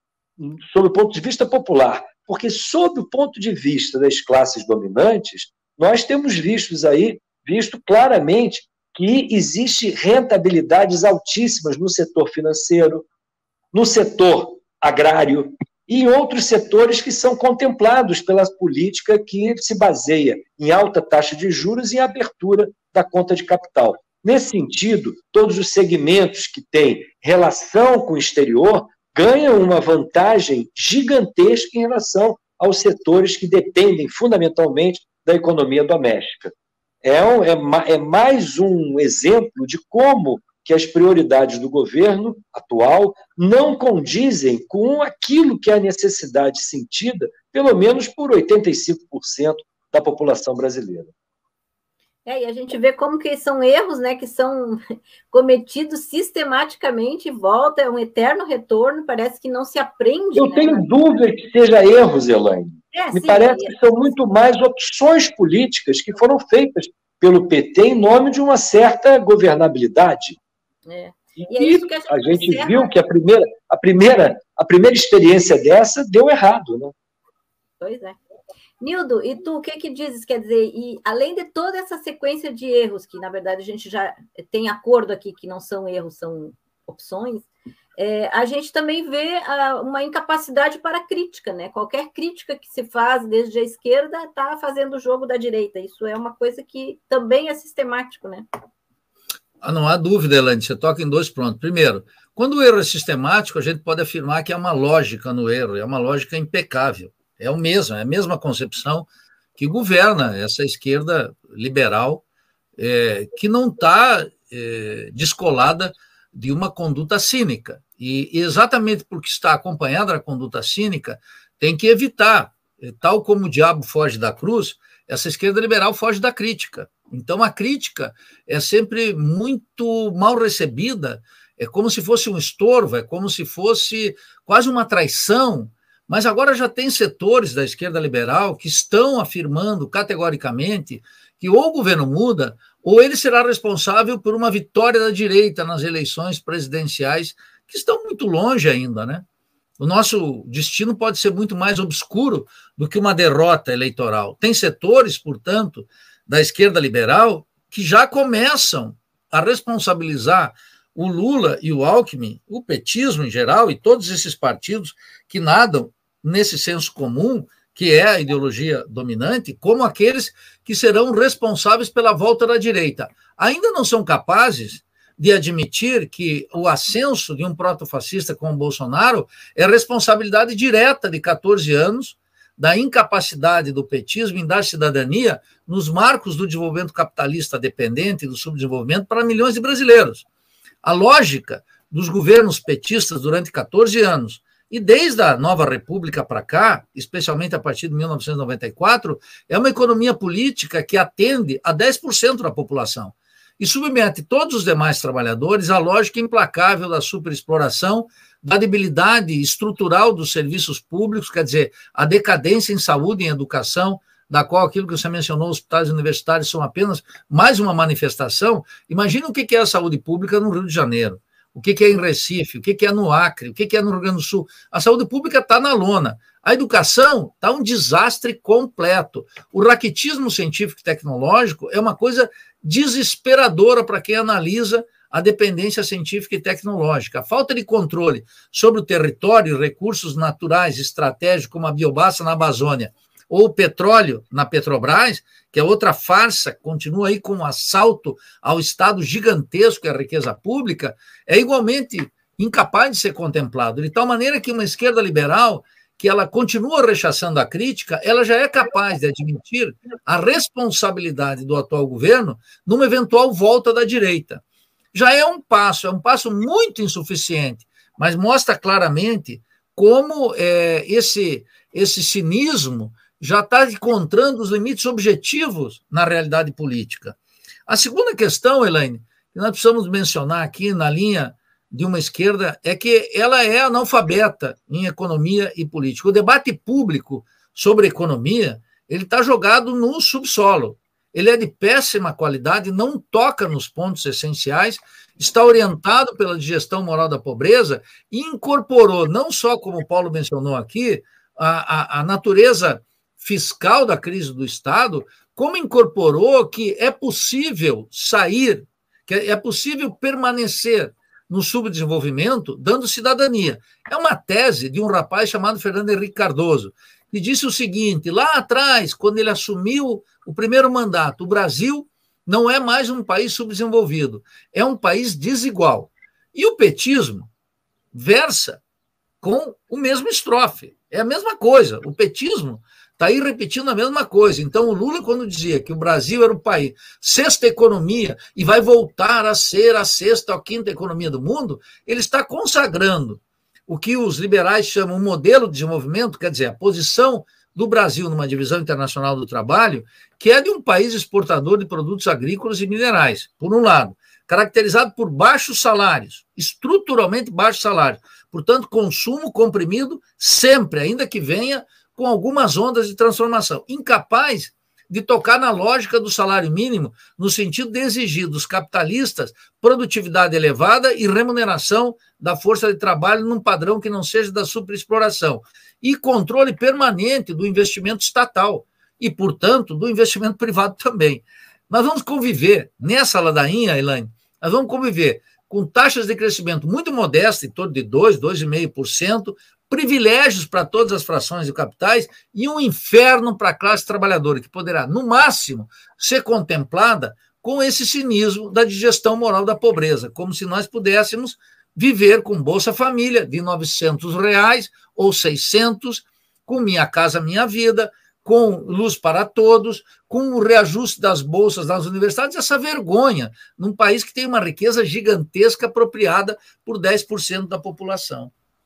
sob o ponto de vista popular, porque, sob o ponto de vista das classes dominantes, nós temos visto aí, visto claramente que existe rentabilidades altíssimas no setor financeiro, no setor agrário e em outros setores que são contemplados pela política que se baseia em alta taxa de juros e em abertura da conta de capital. Nesse sentido, todos os segmentos que têm relação com o exterior ganham uma vantagem gigantesca em relação aos setores que dependem fundamentalmente da economia doméstica. É, um, é, é mais um exemplo de como que as prioridades do governo atual não condizem com aquilo que é a necessidade sentida, pelo menos por oitenta e cinco por cento da população brasileira. É, e a gente vê como que são erros, né, que são cometidos sistematicamente e volta, é um eterno retorno, parece que não se aprende. Eu né, tenho mas... dúvida que seja erros, Elaine. É, Me sim, parece é. que são muito mais opções políticas que foram feitas pelo P T em nome de uma certa governabilidade. É. E, e é isso que a gente, a gente observa... viu que a primeira, a, primeira, a primeira experiência dessa deu errado, né? Pois é. Nildo, e tu, o que que dizes? Quer dizer, e além de toda essa sequência de erros, que na verdade a gente já tem acordo aqui que não são erros, são opções, é, a gente também vê a, uma incapacidade para crítica, né? Qualquer crítica que se faz desde a esquerda está fazendo o jogo da direita. Isso é uma coisa que também é sistemático, né? Ah, não há dúvida, Elaine, você toca em dois pontos. Primeiro, quando o erro é sistemático, a gente pode afirmar que há uma lógica no erro, é uma lógica impecável. É o mesmo, é a mesma concepção que governa essa esquerda liberal, é, que não está é, descolada de uma conduta cínica. E exatamente porque está acompanhada da conduta cínica, tem que evitar, tal como o diabo foge da cruz, essa esquerda liberal foge da crítica. Então, a crítica é sempre muito mal recebida, é como se fosse um estorvo, é como se fosse quase uma traição, Mas agora já tem setores da esquerda liberal que estão afirmando categoricamente que ou o governo muda, ou ele será responsável por uma vitória da direita nas eleições presidenciais, que estão muito longe ainda, né? O nosso destino pode ser muito mais obscuro do que uma derrota eleitoral. Tem setores, portanto, da esquerda liberal que já começam a responsabilizar o Lula e o Alckmin, o petismo em geral, e todos esses partidos que nadam nesse senso comum, que é a ideologia dominante, como aqueles que serão responsáveis pela volta da direita. Ainda não são capazes de admitir que o ascenso de um protofascista como Bolsonaro é responsabilidade direta de quatorze anos da incapacidade do petismo em dar cidadania nos marcos do desenvolvimento capitalista dependente e do subdesenvolvimento para milhões de brasileiros. A lógica dos governos petistas durante quatorze anos, e desde a Nova República para cá, especialmente a partir de mil novecentos e noventa e quatro, é uma economia política que atende a dez por cento da população e submete todos os demais trabalhadores à lógica implacável da superexploração, da debilidade estrutural dos serviços públicos, quer dizer, a decadência em saúde e em educação, da qual aquilo que você mencionou, os hospitais universitários são apenas mais uma manifestação. Imagina o que é a saúde pública no Rio de Janeiro, o que é em Recife, o que é no Acre, o que é no Rio Grande do Sul. A saúde pública está na lona. A educação está um desastre completo. O raquitismo científico e tecnológico é uma coisa desesperadora para quem analisa a dependência científica e tecnológica. A falta de controle sobre o território e recursos naturais estratégicos, como a biomassa na Amazônia, ou o petróleo na Petrobras, que é outra farsa, continua aí com um assalto ao Estado gigantesco e à riqueza pública, é igualmente incapaz de ser contemplado. De tal maneira que uma esquerda liberal, que ela continua rechaçando a crítica, ela já é capaz de admitir a responsabilidade do atual governo numa eventual volta da direita. Já é um passo, é um passo muito insuficiente, mas mostra claramente como é, esse, esse cinismo já está encontrando os limites objetivos na realidade política. A segunda questão, Elaine, que nós precisamos mencionar aqui na linha de uma esquerda, é que ela é analfabeta em economia e política. O debate público sobre economia, ele está jogado no subsolo. Ele é de péssima qualidade, não toca nos pontos essenciais, está orientado pela digestão moral da pobreza e incorporou, não só, como o Paulo mencionou aqui, a, a, a natureza fiscal da crise do Estado, como incorporou que é possível sair, que é possível permanecer no subdesenvolvimento dando cidadania. É uma tese de um rapaz chamado Fernando Henrique Cardoso, que disse o seguinte: lá atrás, quando ele assumiu o primeiro mandato, o Brasil não é mais um país subdesenvolvido, é um país desigual. E o petismo versa com o mesmo estrofe, é a mesma coisa. O petismo está aí repetindo a mesma coisa. Então, o Lula, quando dizia que o Brasil era um país, sexta economia, e vai voltar a ser a sexta ou quinta economia do mundo, ele está consagrando o que os liberais chamam um modelo de desenvolvimento, quer dizer, a posição do Brasil numa divisão internacional do trabalho, que é de um país exportador de produtos agrícolas e minerais, por um lado, caracterizado por baixos salários, estruturalmente baixos salários, portanto, consumo comprimido sempre, ainda que venha com algumas ondas de transformação, incapaz de tocar na lógica do salário mínimo, no sentido de exigir dos capitalistas produtividade elevada e remuneração da força de trabalho num padrão que não seja da superexploração, e controle permanente do investimento estatal e, portanto, do investimento privado também. Nós vamos conviver nessa ladainha, Elaine, nós vamos conviver com taxas de crescimento muito modestas, em torno de dois, dois vírgula cinco por cento, privilégios para todas as frações de capitais e um inferno para a classe trabalhadora, que poderá, no máximo, ser contemplada com esse cinismo da digestão moral da pobreza, como se nós pudéssemos viver com Bolsa Família de novecentos reais ou seiscentos, com Minha Casa Minha Vida, com luz para todos, com o reajuste das bolsas nas universidades, essa vergonha, num país que tem uma riqueza gigantesca apropriada por dez por cento da população.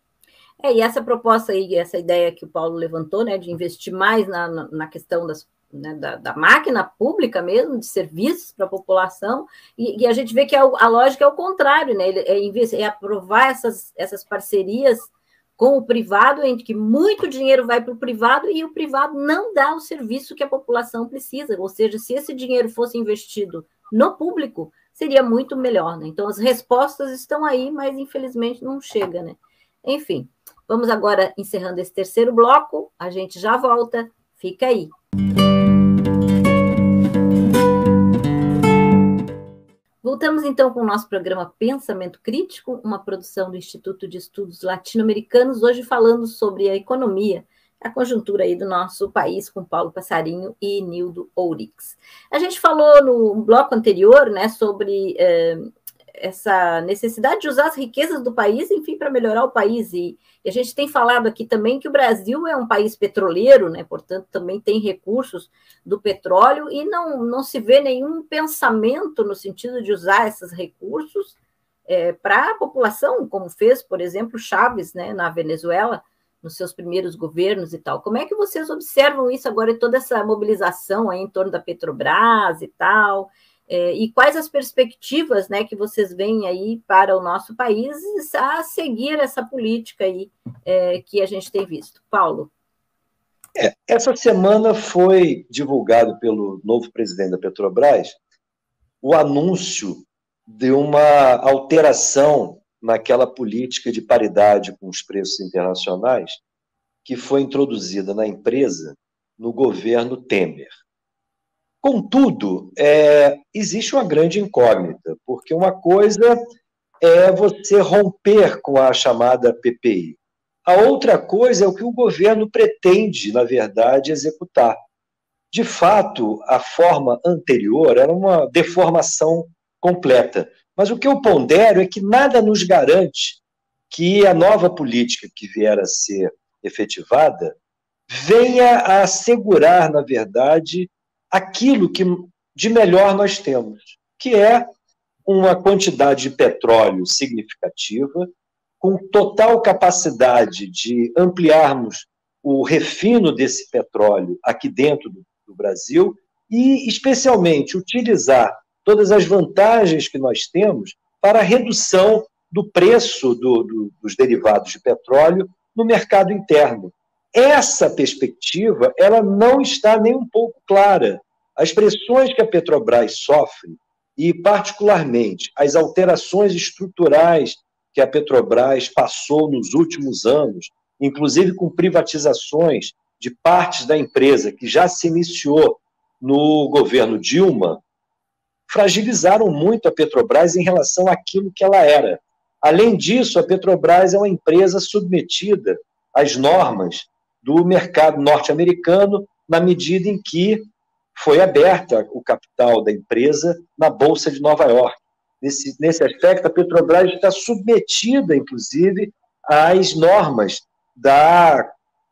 É, e essa proposta aí, essa ideia que o Paulo levantou, né, de investir mais na, na questão das, né, da, da máquina pública mesmo, de serviços para a população, e, e a gente vê que a, a lógica é o contrário, né, é, é aprovar essas, essas parcerias com o privado, em que muito dinheiro vai para o privado e o privado não dá o serviço que a população precisa. Ou seja, se esse dinheiro fosse investido no público, seria muito melhor, né? Então, as respostas estão aí, mas infelizmente não chega, né? Enfim, vamos agora encerrando esse terceiro bloco. A gente já volta. Fica aí. Voltamos então com o nosso programa Pensamento Crítico, uma produção do Instituto de Estudos Latino-Americanos, hoje falando sobre a economia, a conjuntura aí do nosso país, com Paulo Passarinho e Nildo Ourix. A gente falou no bloco anterior, né, sobre eh, essa necessidade de usar as riquezas do país, enfim, para melhorar o país, e, e a gente tem falado aqui também que o Brasil é um país petroleiro, né, portanto também tem recursos do petróleo, e não, não se vê nenhum pensamento no sentido de usar esses recursos é, para a população, como fez, por exemplo, Chávez, né, na Venezuela, nos seus primeiros governos e tal. Como é que vocês observam isso agora, toda essa mobilização aí em torno da Petrobras e tal, é, e quais as perspectivas, né, que vocês veem aí para o nosso país a seguir essa política aí é, que a gente tem visto? Paulo? É, essa semana foi divulgado pelo novo presidente da Petrobras o anúncio de uma alteração naquela política de paridade com os preços internacionais que foi introduzida na empresa no governo Temer. Contudo, é, existe uma grande incógnita, porque uma coisa é você romper com a chamada P P I. A outra coisa é o que o governo pretende, na verdade, executar. De fato, a forma anterior era uma deformação completa. Mas o que eu pondero é que nada nos garante que a nova política que vier a ser efetivada venha a assegurar, na verdade, aquilo que de melhor nós temos, que é uma quantidade de petróleo significativa, com total capacidade de ampliarmos o refino desse petróleo aqui dentro do, do Brasil e, especialmente, utilizar todas as vantagens que nós temos para a redução do preço do, do, dos derivados de petróleo no mercado interno. Essa perspectiva ela não está nem um pouco clara. As pressões que a Petrobras sofre, e particularmente as alterações estruturais que a Petrobras passou nos últimos anos, inclusive com privatizações de partes da empresa que já se iniciou no governo Dilma, fragilizaram muito a Petrobras em relação àquilo que ela era. Além disso, a Petrobras é uma empresa submetida às normas do mercado norte-americano, na medida em que foi aberta o capital da empresa na Bolsa de Nova York. Nesse, nesse aspecto, a Petrobras está submetida, inclusive, às normas da,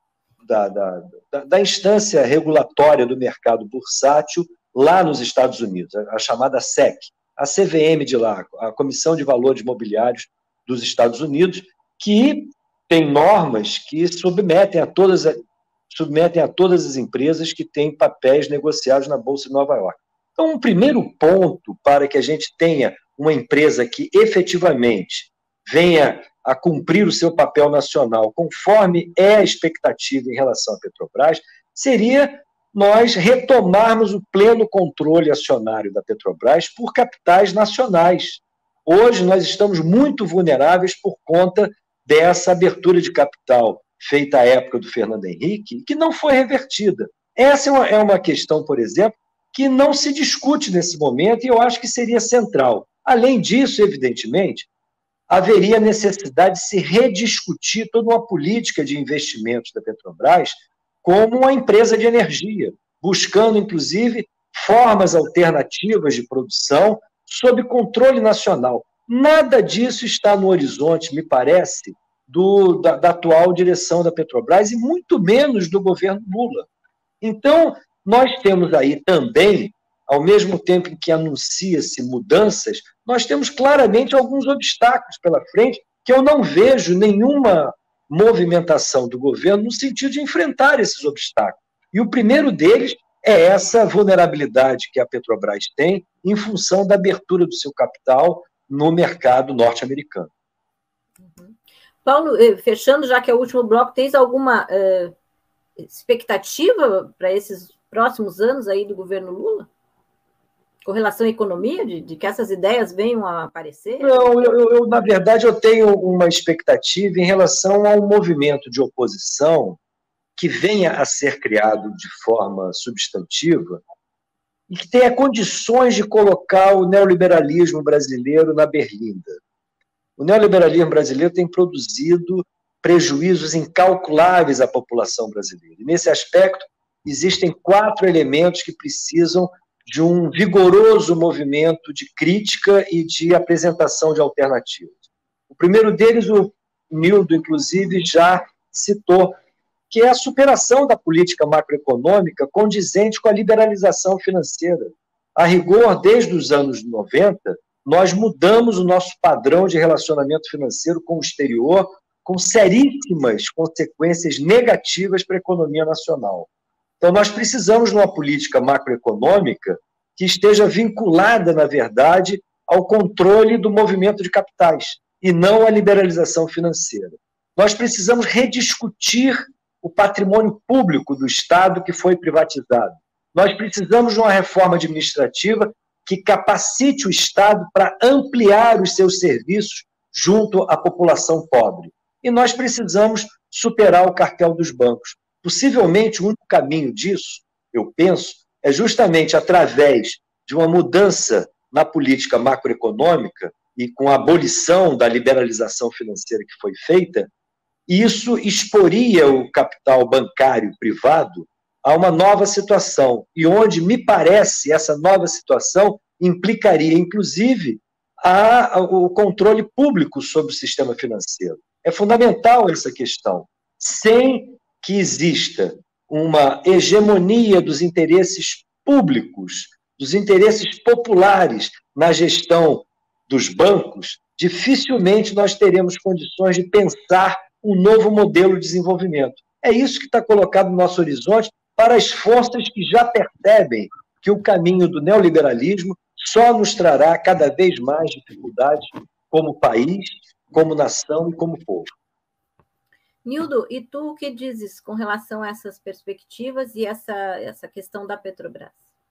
da, da, da, da instância regulatória do mercado bursátil lá nos Estados Unidos, a, a chamada S E C, a C V M de lá, a Comissão de Valores Imobiliários dos Estados Unidos, que tem normas que submetem a todas, submetem a todas as empresas que têm papéis negociados na Bolsa de Nova York. Então, um primeiro ponto para que a gente tenha uma empresa que efetivamente venha a cumprir o seu papel nacional, conforme é a expectativa em relação à Petrobras, seria nós retomarmos o pleno controle acionário da Petrobras por capitais nacionais. Hoje nós estamos muito vulneráveis por conta dessa abertura de capital feita à época do Fernando Henrique, que não foi revertida. Essa é uma, é uma questão, por exemplo, que não se discute nesse momento e eu acho que seria central. Além disso, evidentemente, haveria necessidade de se rediscutir toda uma política de investimentos da Petrobras como uma empresa de energia, buscando, inclusive, formas alternativas de produção sob controle nacional. Nada disso está no horizonte, me parece, do, da, da atual direção da Petrobras e muito menos do governo Lula. Então, nós temos aí também, ao mesmo tempo em que anuncia-se mudanças, nós temos claramente alguns obstáculos pela frente que eu não vejo nenhuma movimentação do governo no sentido de enfrentar esses obstáculos. E o primeiro deles é essa vulnerabilidade que a Petrobras tem em função da abertura do seu capital no mercado norte-americano. Uhum. Paulo, fechando, já que é o último bloco, tens alguma uh, expectativa para esses próximos anos aí do governo Lula? Com relação à economia, de, de que essas ideias venham a aparecer? Não, eu, eu, na verdade, eu tenho uma expectativa em relação a um movimento de oposição que venha a ser criado de forma substantiva e que tenha condições de colocar o neoliberalismo brasileiro na berlinda. O neoliberalismo brasileiro tem produzido prejuízos incalculáveis à população brasileira. E, nesse aspecto, existem quatro elementos que precisam de um vigoroso movimento de crítica e de apresentação de alternativas. O primeiro deles, o Nildo, inclusive, já citou, que é a superação da política macroeconômica condizente com a liberalização financeira. A rigor, desde os anos noventa, nós mudamos o nosso padrão de relacionamento financeiro com o exterior, com seríssimas consequências negativas para a economia nacional. Então, nós precisamos de uma política macroeconômica que esteja vinculada, na verdade, ao controle do movimento de capitais e não à liberalização financeira. Nós precisamos rediscutir o patrimônio público do Estado que foi privatizado. Nós precisamos de uma reforma administrativa que capacite o Estado para ampliar os seus serviços junto à população pobre. E nós precisamos superar o cartel dos bancos. Possivelmente, o único caminho disso, eu penso, é justamente através de uma mudança na política macroeconômica e com a abolição da liberalização financeira que foi feita, isso exporia o capital bancário privado a uma nova situação, e onde, me parece, essa nova situação implicaria, inclusive, a, a, o controle público sobre o sistema financeiro. É fundamental essa questão. Sem que exista uma hegemonia dos interesses públicos, dos interesses populares na gestão dos bancos, dificilmente nós teremos condições de pensar um novo modelo de desenvolvimento. É isso que está colocado no nosso horizonte para as forças que já percebem que o caminho do neoliberalismo só nos trará cada vez mais dificuldades como país, como nação e como povo. Nildo, e tu o que dizes com relação a essas perspectivas e essa, essa questão da Petrobras?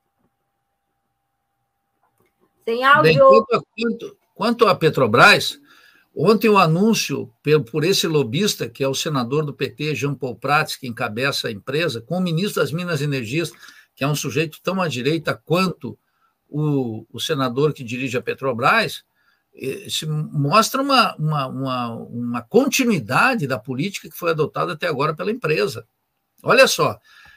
Sem áudio. Bem, quanto, quanto, quanto à Petrobras, ontem o anúncio por, por esse lobista, que é o senador do P T, Jean Paul Prats, que encabeça a empresa, com o ministro das Minas e Energias, que é um sujeito tão à direita quanto o, o senador que dirige a Petrobras, se mostra uma, uma, uma, uma continuidade da política que foi adotada até agora pela empresa. Olha só,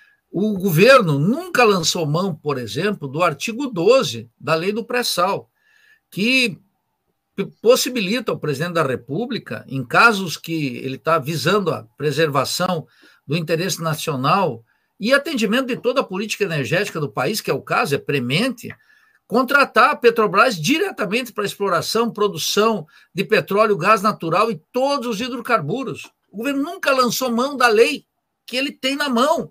o governo nunca lançou mão, por exemplo, do artigo doze da lei do pré-sal, que possibilita ao presidente da República, em casos que ele está visando a preservação do interesse nacional e atendimento de toda a política energética do país, que é o caso, é premente, contratar a Petrobras diretamente para exploração, produção de petróleo, gás natural e todos os hidrocarburos. O governo nunca lançou mão da lei que ele tem na mão.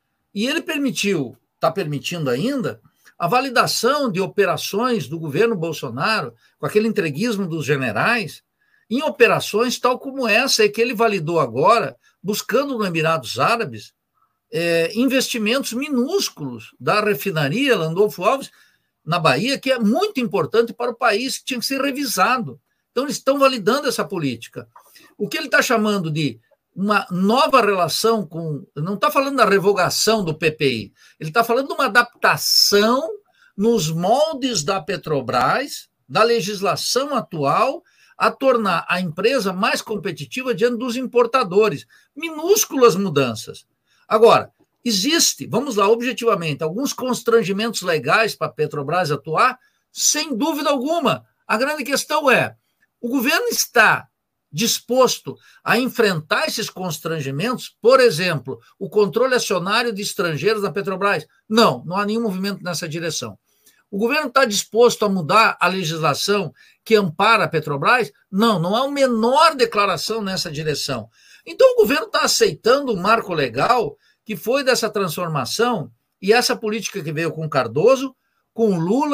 E ele permitiu, está permitindo ainda, a validação de operações do governo Bolsonaro, com aquele entreguismo dos generais, em operações tal como essa que ele validou agora, buscando no Emirados Árabes é, investimentos minúsculos da refinaria Landolfo Alves, na Bahia, que é muito importante para o país, que tinha que ser revisado. Então, eles estão validando essa política. O que ele está chamando de uma nova relação com... Não está falando da revogação do P P I, ele está falando de uma adaptação nos moldes da Petrobras, da legislação atual, a tornar a empresa mais competitiva diante dos importadores. Minúsculas mudanças. Agora, existe, vamos lá, objetivamente, alguns constrangimentos legais para a Petrobras atuar? Sem dúvida alguma. A grande questão é, o governo está disposto a enfrentar esses constrangimentos? Por exemplo, o controle acionário de estrangeiros na Petrobras? Não, não há nenhum movimento nessa direção. O governo está disposto a mudar a legislação que ampara a Petrobras? Não, não há uma menor declaração nessa direção. Então, o governo está aceitando o marco legal que foi dessa transformação e essa política que veio com Cardoso, com Lula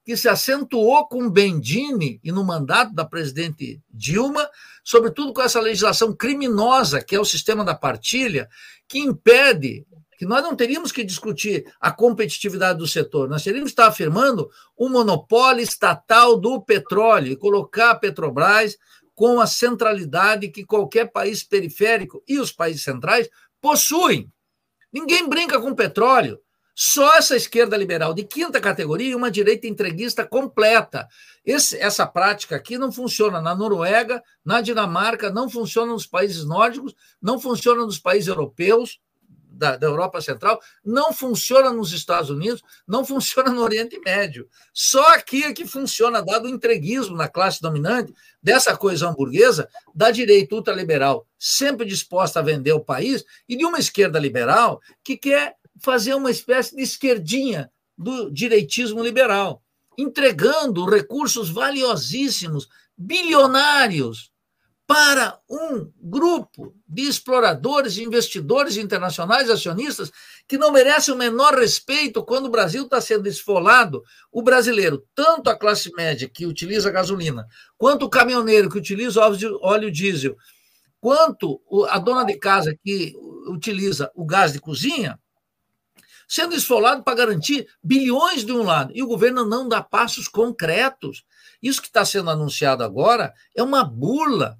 que se acentuou com Bendini e no mandato da presidente Dilma, sobretudo com essa legislação criminosa, que é o sistema da partilha, que impede, que nós não teríamos que discutir a competitividade do setor, nós teríamos que estar afirmando um monopólio estatal do petróleo e colocar a Petrobras com a centralidade que qualquer país periférico e os países centrais possuem. Ninguém brinca com petróleo. Só essa esquerda liberal de quinta categoria e uma direita entreguista completa. Esse, essa prática aqui não funciona na Noruega, na Dinamarca, não funciona nos países nórdicos, não funciona nos países europeus, da, da Europa Central, não funciona nos Estados Unidos, não funciona no Oriente Médio. Só aqui é que funciona, dado o entreguismo na classe dominante dessa coesão burguesa, da direita ultraliberal, sempre disposta a vender o país, e de uma esquerda liberal que quer fazer uma espécie de esquerdinha do direitismo liberal, entregando recursos valiosíssimos, bilionários, para um grupo de exploradores, investidores internacionais, acionistas, que não merecem o menor respeito quando o Brasil está sendo esfolado. O brasileiro, tanto a classe média, que utiliza gasolina, quanto o caminhoneiro, que utiliza óleo diesel, quanto a dona de casa, que utiliza o gás de cozinha, sendo esfolado para garantir bilhões de um lado, e o governo não dá passos concretos. Isso que está sendo anunciado agora é uma burla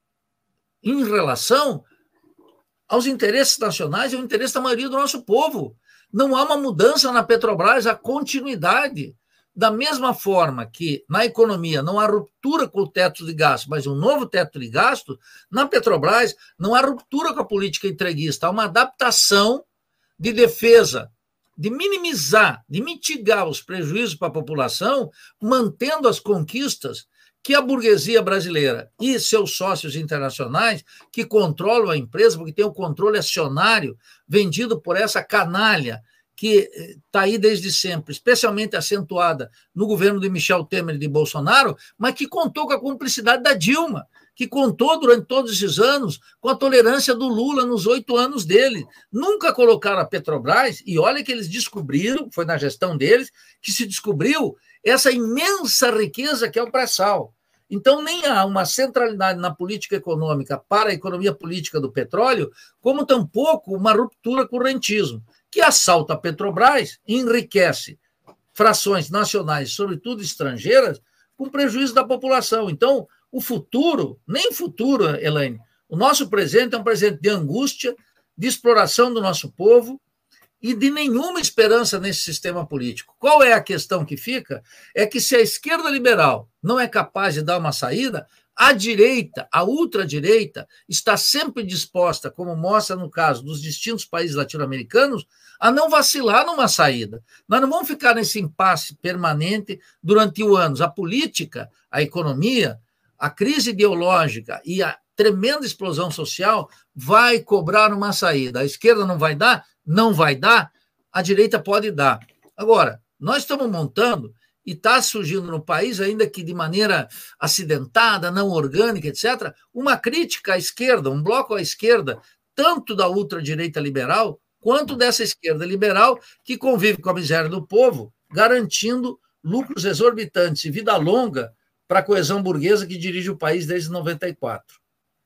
em relação aos interesses nacionais e ao interesse da maioria do nosso povo. Não há uma mudança na Petrobras, há continuidade. Da mesma forma que na economia não há ruptura com o teto de gastos, mas um novo teto de gastos, na Petrobras não há ruptura com a política entreguista, há uma adaptação de defesa, de minimizar, de mitigar os prejuízos para a população, mantendo as conquistas que a burguesia brasileira e seus sócios internacionais, que controlam a empresa, porque tem o controle acionário vendido por essa canalha que está aí desde sempre, especialmente acentuada no governo de Michel Temer e de Bolsonaro, mas que contou com a cumplicidade da Dilma, que contou durante todos esses anos com a tolerância do Lula nos oito anos dele. Nunca colocaram a Petrobras, e olha que eles descobriram, foi na gestão deles, que se descobriu essa imensa riqueza que é o pré-sal. Então, nem há uma centralidade na política econômica para a economia política do petróleo, como tampouco uma ruptura com o rentismo, que assalta a Petrobras e enriquece frações nacionais, sobretudo estrangeiras, com prejuízo da população. Então, o futuro, nem futuro, Elaine, o nosso presente é um presente de angústia, de exploração do nosso povo e de nenhuma esperança nesse sistema político. Qual é a questão que fica? É que se a esquerda liberal não é capaz de dar uma saída, a direita, a ultradireita, está sempre disposta, como mostra no caso dos distintos países latino-americanos, a não vacilar numa saída. Nós não vamos ficar nesse impasse permanente durante anos. A política, a economia, a crise ideológica e a tremenda explosão social vai cobrar uma saída. A esquerda não vai dar? Não vai dar. A direita pode dar. Agora, nós estamos montando, e está surgindo no país, ainda que de maneira acidentada, não orgânica, etcétera, uma crítica à esquerda, um bloco à esquerda, tanto da ultradireita liberal, quanto dessa esquerda liberal, que convive com a miséria do povo, garantindo lucros exorbitantes e vida longa para a coesão burguesa que dirige o país desde noventa e quatro.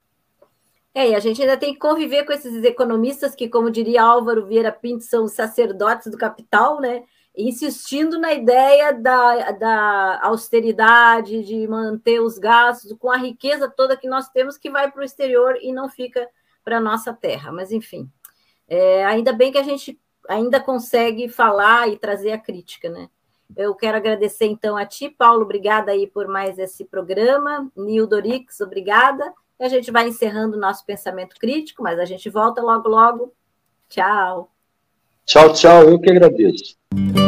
É, e a gente ainda tem que conviver com esses economistas que, como diria Álvaro Vieira Pinto, são os sacerdotes do capital, né? Insistindo na ideia da, da austeridade, de manter os gastos, com a riqueza toda que nós temos, que vai para o exterior e não fica para a nossa terra. Mas, enfim, é, ainda bem que a gente ainda consegue falar e trazer a crítica, né? Eu quero agradecer, então, a ti, Paulo, obrigada aí por mais esse programa. Nildo Orix, obrigada. A gente vai encerrando o nosso pensamento crítico, mas a gente volta logo, logo. Tchau. Tchau, tchau. Eu que agradeço.